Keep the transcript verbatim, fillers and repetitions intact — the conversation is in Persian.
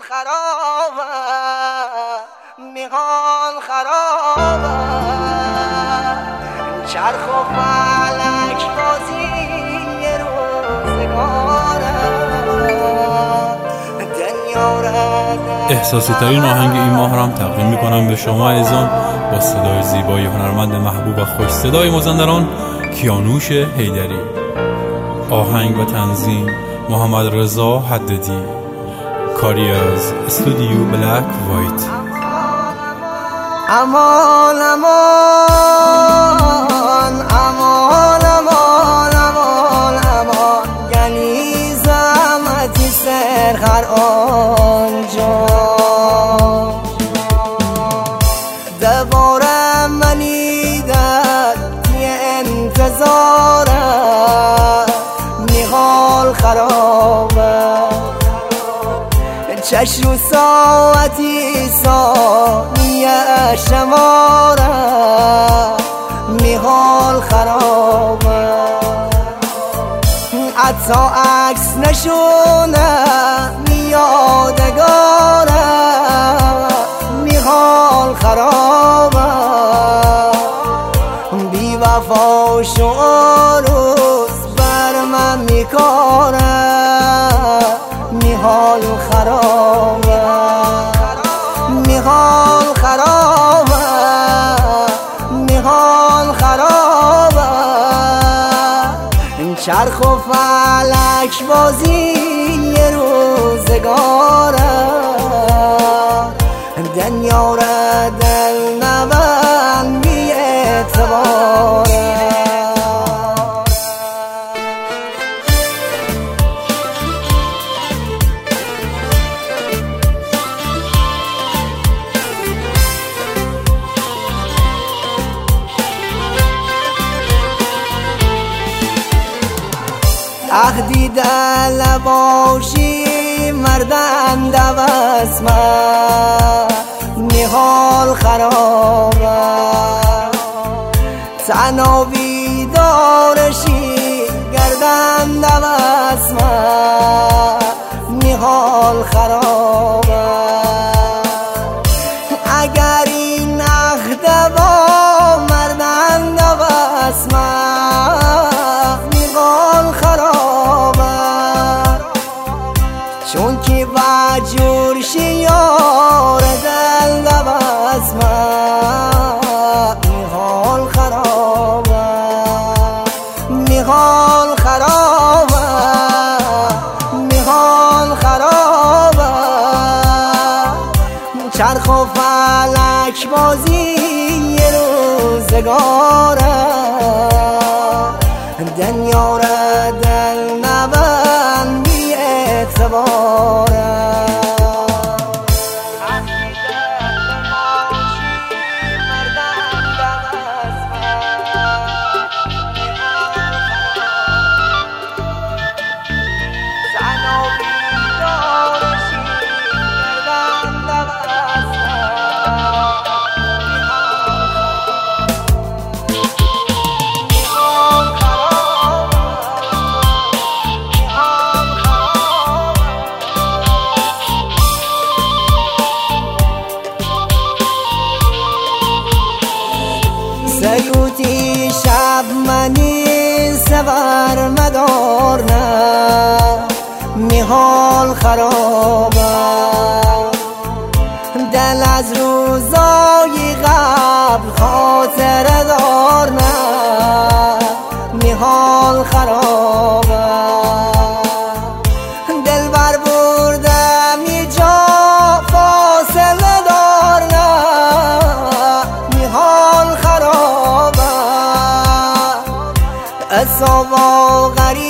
خرابه میهان خرابه چرخ و فلک بازی یه روزگاره دنیا را. احساسی ترین آهنگ این ماه را هم تقدیم میکنم به شما عزیزان با صدای زیبای هنرمند محبوب و خوش صدای مازندران کیانوش حیدری. آهنگ و تنظیم محمد رضا حددی. کاری از استودیو بلک وایت. امان امان امان امان امان امان یعنی زحمتی سرخر آنجا دوباره منی در یه انتظاره میحال خرابه چشم و ساعتی ثانیه شماره میحال خرابه حتی عکس نشونه یادگاره میحال خرابه بی وفا شو روز بر من میکاره میحال خرابه میحال خرابه میحال خرابه چرخ و فلک بازی یه روزگاره دنیا را دل نبند بی اعتباره. عهدی دل باشی مردن دوست من میحال خرابه تنها بیدارشی گردن دوست من میحال خرابه اگر این عهد با مردن دوست من میحال خرابه چون که وجور شیار دل دوست من میحال خرابه میحال خرابه میحال خرابه چرخ و فلک بازی یه روزگاره دنیا را دل نبند بی اعتباره. سیوتی شب منی سوار مدار نه میحال خرابه دل از روزای قبل خاطر دار نه میحال خرابه دل بر بردم یه جا فاصله دار نه میحال خرابه اصابا غریب